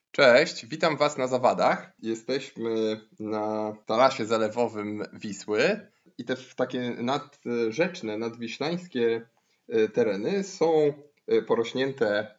Cześć, witam Was na Zawadach. Jesteśmy na tarasie zalewowym Wisły i te takie nadrzeczne, nadwiślańskie tereny są porośnięte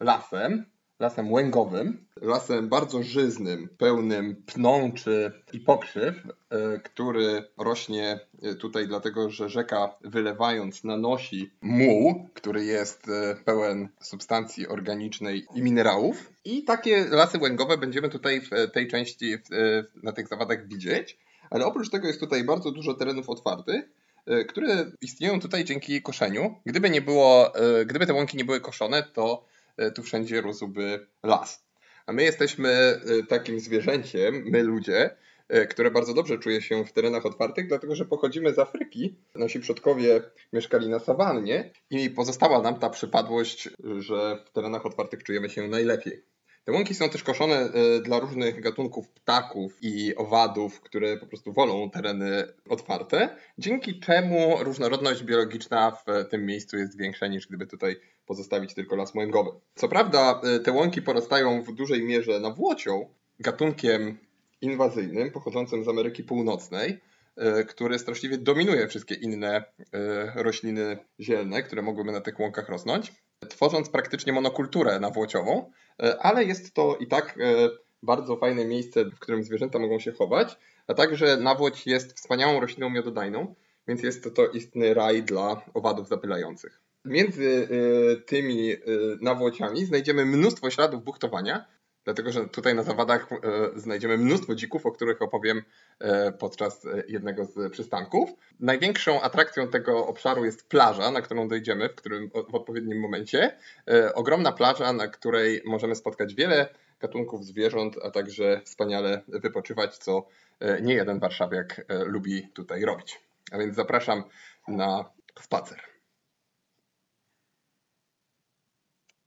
lasem łęgowym, lasem bardzo żyznym, pełnym pnączy i pokrzyw, który rośnie tutaj dlatego, że rzeka wylewając nanosi muł, który jest pełen substancji organicznej i minerałów. I takie lasy łęgowe będziemy tutaj w tej części na tych zawadach widzieć, ale oprócz tego jest tutaj bardzo dużo terenów otwartych, które istnieją tutaj dzięki koszeniu. Gdyby te łąki nie były koszone, to tu wszędzie rósłby las. A my jesteśmy takim zwierzęciem, my ludzie, które bardzo dobrze czuje się w terenach otwartych, dlatego że pochodzimy z Afryki. Nasi przodkowie mieszkali na sawannie i pozostała nam ta przypadłość, że w terenach otwartych czujemy się najlepiej. Te łąki są też koszone dla różnych gatunków ptaków i owadów, które po prostu wolą tereny otwarte, dzięki czemu różnorodność biologiczna w tym miejscu jest większa niż gdyby tutaj pozostawić tylko las łęgowy. Co prawda te łąki porastają w dużej mierze nawłocią, gatunkiem inwazyjnym pochodzącym z Ameryki Północnej, który straszliwie dominuje wszystkie inne rośliny zielne, które mogłyby na tych łąkach rosnąć, tworząc praktycznie monokulturę nawłociową, ale jest to i tak bardzo fajne miejsce, w którym zwierzęta mogą się chować, a także nawłoć jest wspaniałą rośliną miododajną, więc jest to istny raj dla owadów zapylających. Między tymi nawłociami znajdziemy mnóstwo śladów buchtowania, dlatego że tutaj na zawadach znajdziemy mnóstwo dzików, o których opowiem podczas jednego z przystanków. Największą atrakcją tego obszaru jest plaża, na którą dojdziemy w odpowiednim momencie. Ogromna plaża, na której możemy spotkać wiele gatunków zwierząt, a także wspaniale wypoczywać, co nie jeden warszawiak lubi tutaj robić. A więc zapraszam na spacer.